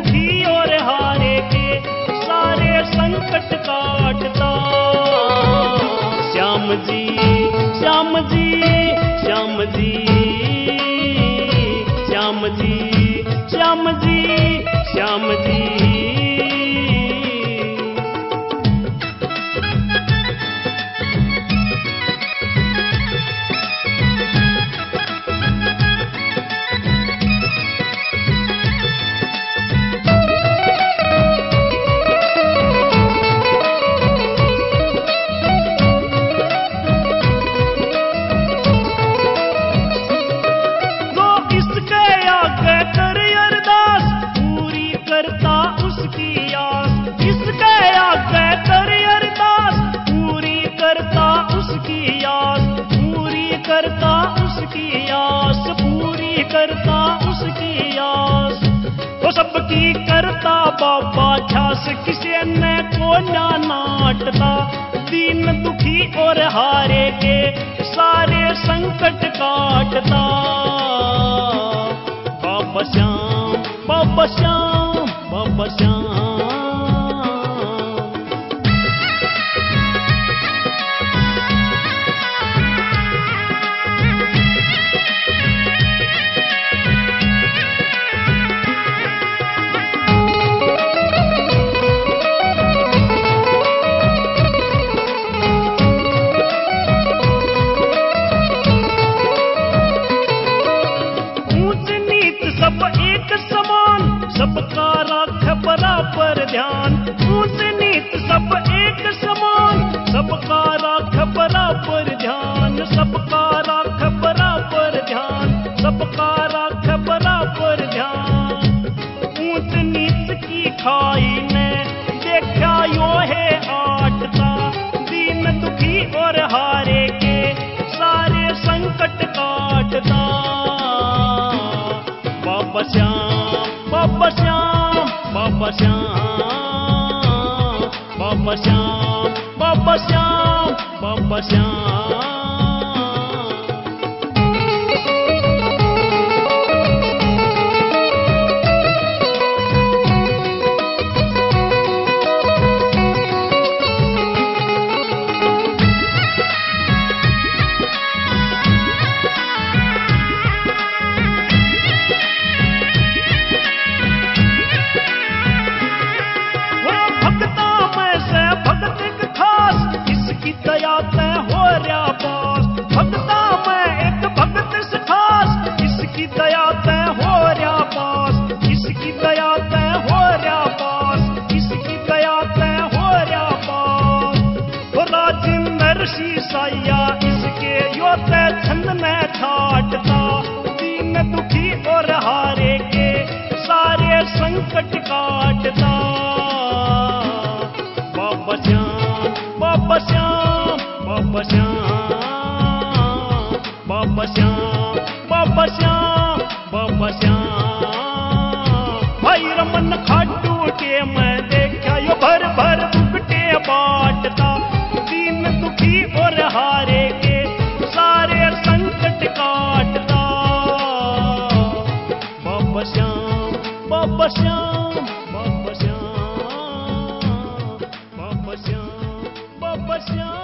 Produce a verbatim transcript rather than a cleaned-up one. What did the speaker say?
दुखी और हारे के सारे संकट काटता। श्याम जी श्याम जी श्याम जी श्याम जी श्याम जी श्याम जी। करता उसकी आस पूरी करता उसकी आस। वो सबकी करता बाबा झांस किसे न को ना नाटता। दीन दुखी और हारे के सारे संकट काटता। बाबा श्याम बाबा श्याम बाबा श्याम। सबका राख बराबर ध्यान ऊंच नीच सब एक समान। सबका राख बराबर ध्यान सबका राख बराबर ध्यान सबका राख बराबर ध्यान। ऊंच नीच की खाई ने देखा यो है आटता। दीन दुखी और हारे के सारे संकट काटता। बाबा श्याम बाबा श्याम बाबा श्याम बाबा श्याम बाबा श्याम बाबा श्याम। दया तय हो रहा पास भक्ता में एक भक्त से खास। इसकी दया तय हो रहा पास इसकी दया तय हो रहा पास इसकी दया तय हो रहा पास। हो राजिंदर शीसाया इसके यो तय छंद में छाटता। दीन दुखी और हारे के सारे संकट काटता। बाबा श्याम बाबा श्याम बाबा श्याम बाबा श्याम बाबा श्याम बाबा श्याम। भाई रमन खाटू के मैं देखा यो भर भर दुखटे बाटता। दीन दुखी और हारे के सारे संकट काटता। बाबा श्याम बाबा श्याम बाबा श्याम बाबा श्याम बाबा श्याम।